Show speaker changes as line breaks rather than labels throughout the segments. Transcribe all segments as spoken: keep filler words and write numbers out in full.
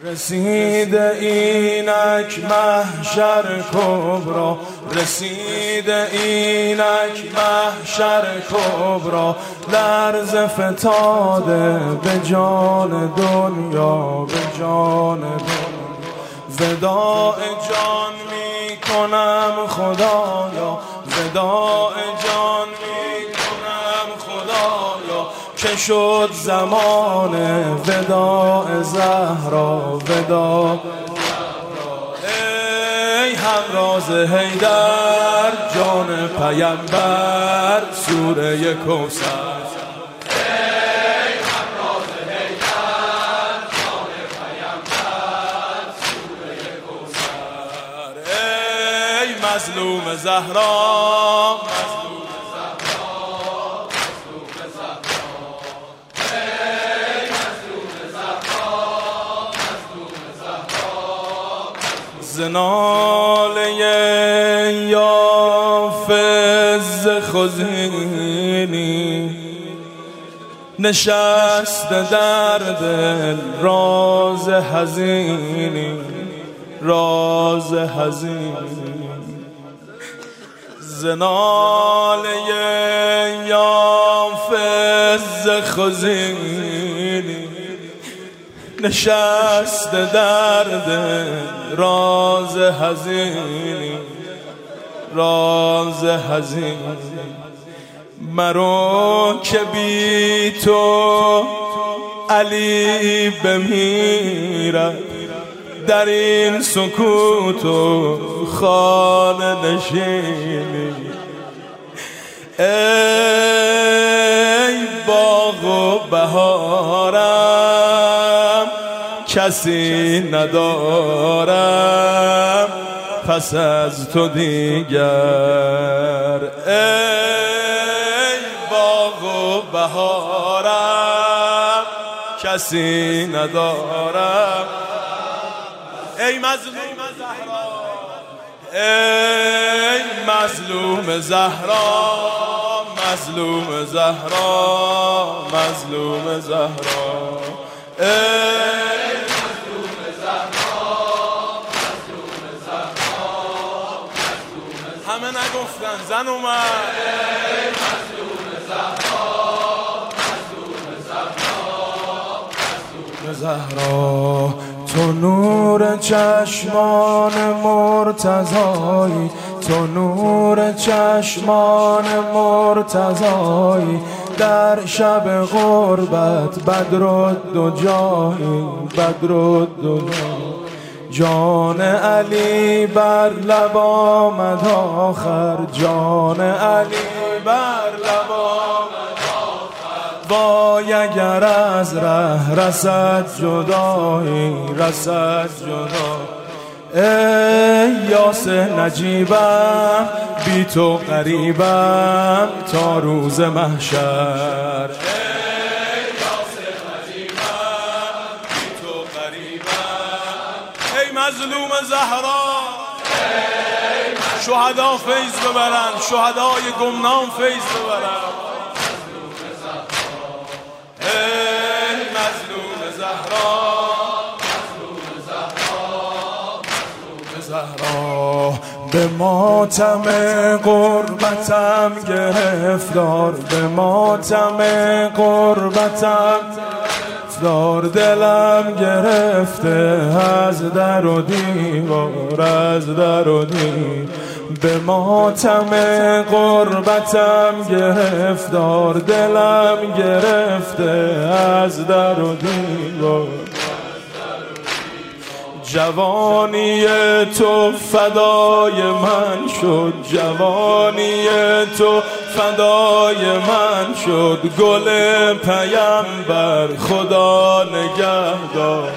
رسید اینک محشر کبرا، رسید اینک محشر کبرا، لرز فتاده به جان دنیا، به جان دنیا. وداع جان می کنم خدایا، وداع جان می کنم خدایا، که شد زمان وداع زهرا، وداع ای همراز حیدر جان پیمبر سوره کوثر. مظلوم زهرا، مظلوم زهرا، مظلوم زهرا، ای مظلوم زهرا، مظلوم زهرا. زناله یافز خزینی نشست در دل راز حزینی، راز حزینی. زناله یافز خزینی نشست در دل راز حزینی، راز حزینی. مرو که بی تو علی بمیرد، در این سکوت و خانه نشینی. ای باغ و بهارم کسی ندارم پس از تو دیگر. ای باغ و بهارم کسی ندارم. ای مظلوم زهرا، ای مظلوم زهرا، مظلوم زهرا، مظلوم زهرا، ای مظلوم زهرا، مظلوم زهرا، مظلوم زهرا. همه نگفتن زن اومد. ای مظلوم زهرا، مظلوم زهرا، مظلوم زهرا. تو نور چشمان مرتضایی، تو نور چشمان مرتضایی، در شب غربت بدرالدجایی، بدرالدجایی. جان علی بر لب آمد آخر، جان علی بر لب آمد. وای اگر از ره رسد جدایی، رسد جدایی. ای یاسر نجیبم بی تو غریبم تا روز محشر. ای یاسر نجیبم بی تو غریبم. ای مظلوم زهرا، شهدا فیض ببرن، شهدای گمنام فیض ببرن. ای مظلوم زهرا، مظلوم زهرا، مظلوم زهرا. به ماتم قربتم گرفتار، به ماتم قربتم گرفتار. دلم گرفته از در و دیوار، از در و دیوار. به ماتم قربتم گرفتار، دلم گرفته از در و دیوار. جوانی تو فدای من شد، جوانی تو فدای من شد. گل پیمبر خدا نگهدار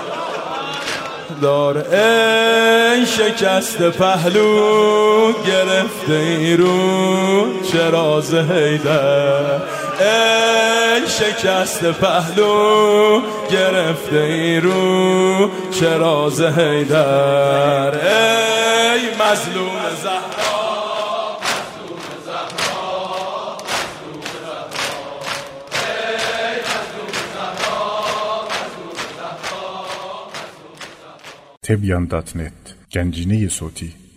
دار. ای شکست پهلو گرفته ای رو چراز حیدر. ای شکست پهلو گرفته ای رو چراز حیدر. ای مظلوم زهرا، مظلوم زهرا، مظلوم زهرا. ای مظلوم زهرا، مظلوم زهرا.
تبیان دات نت گنجینه صوتی.